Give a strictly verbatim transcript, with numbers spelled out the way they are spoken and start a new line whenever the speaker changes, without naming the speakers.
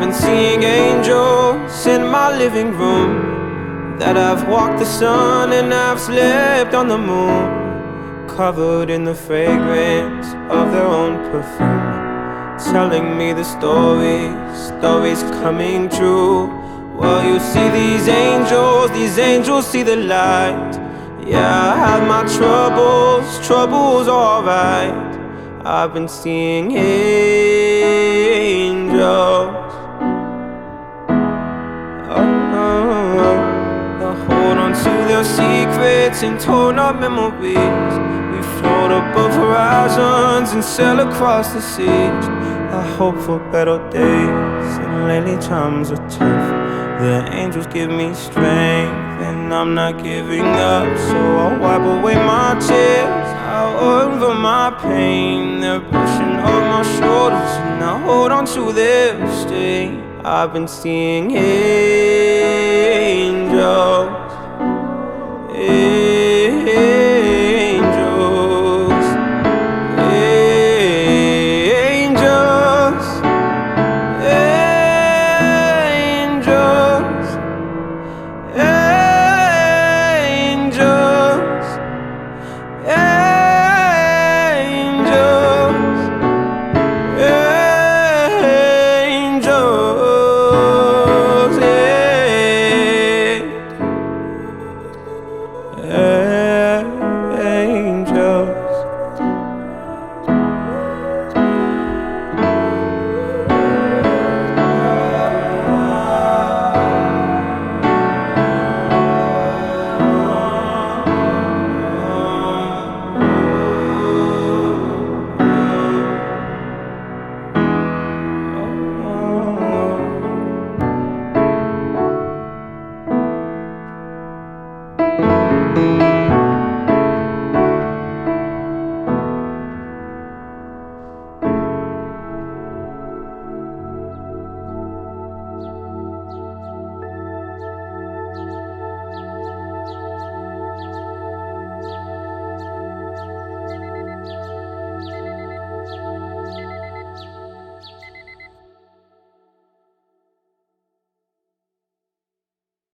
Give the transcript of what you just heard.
been seeing angels in my living room, that I've walked the sun and I've slept on the moon, covered in the fragrance of their own perfume, telling me the stories, stories coming true. Well, you see these angels, these angels see the light. Yeah, I have my troubles, troubles alright. I've been seeing angels. Oh, they'll hold on to their secrets and torn up memories. We float above horizons and sail across the seas. I hope for better days, and lately times are tough. The angels give me strength, and I'm not giving up. So I'll wipe away my tears, I'll over my pain. They're pushing off my shoulders, and I hold on to their stay. I've been seeing angels.